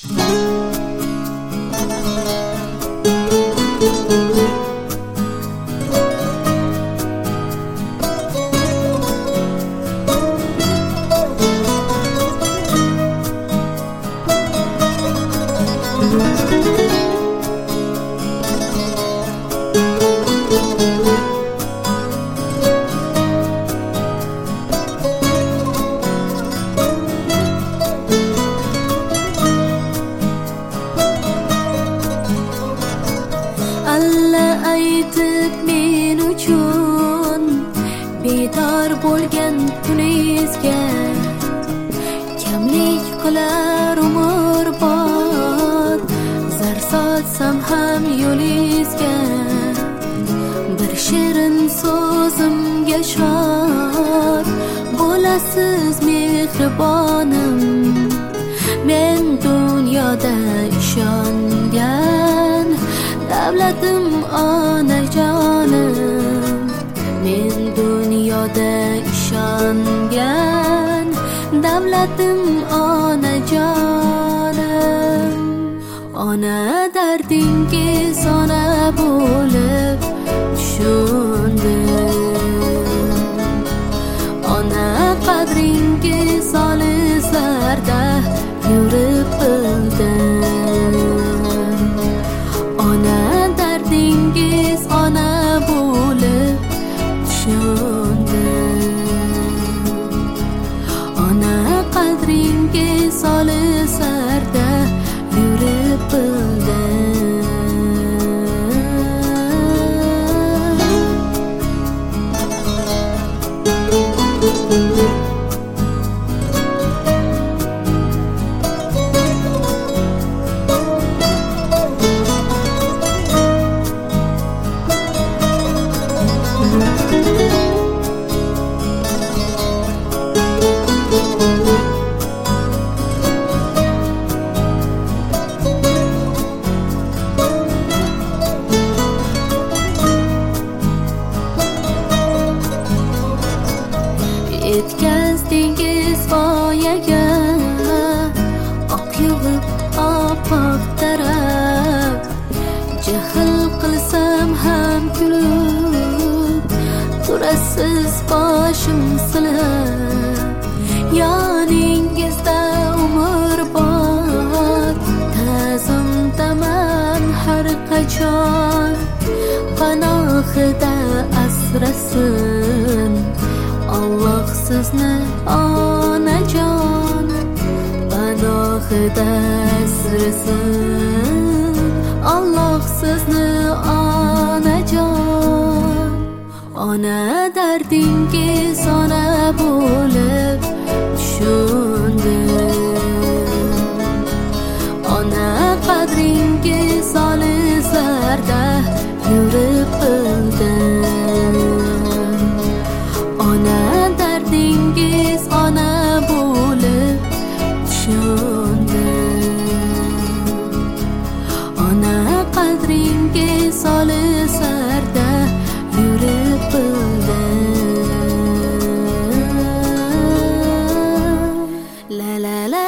Alla aytib men uchun bedor bo'lgan kuningizga kamlik qilar umrbod zar sotsam ham yo'lingizga bir shirin so'zimga shod bo'lasiz mehribonim men dunyoda ishongan davlatim onajonim men dunyoda ishongan davlatim onajonim ona dardingiz ona bo'lib tushundim ona qadringiz olislarda yurib bildim ona dardingiz ona bo'lib tushundim ona qadringiz olislarda yurib bildim yetkazdingiz voyaga oq yuvib oppoq tarab jahl qilsam ham kulib turasiz boshim silab yoningizda umrbod ta'zimdaman har qachon panohida asrasin Alloh sizni onajon panohida asrasin Alloh sizni onajon ona dardingiz ona bo'lib tushundim ona qadringiz olislarda yurib bildim ona dardingiz ona bo'lib tushundim ona qadringiz olislarda yurib bildim la la la